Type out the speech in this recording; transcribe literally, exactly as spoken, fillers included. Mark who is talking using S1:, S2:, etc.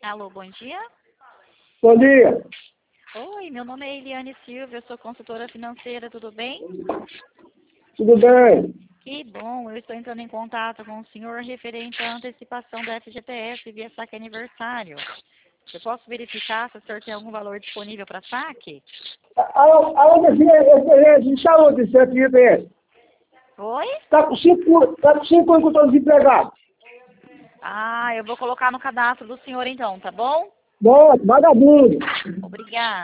S1: Alô, bom dia.
S2: Bom dia.
S1: Oi, meu nome é Eliane Silva, eu sou consultora financeira, tudo bem?
S2: Tudo bem?
S1: Que bom, eu estou entrando em contato com o senhor referente à antecipação da F G T S via saque aniversário. Eu posso verificar se o senhor tem algum valor disponível para saque?
S2: A- Aonde é esse está onde esse F G T S?
S1: Oi?
S2: Está com cinco, tá com cinco anos que eu estou desempregado.
S1: Ah, eu vou colocar no cadastro do senhor então, tá bom?
S2: Bom, vagabundo.
S1: Obrigada.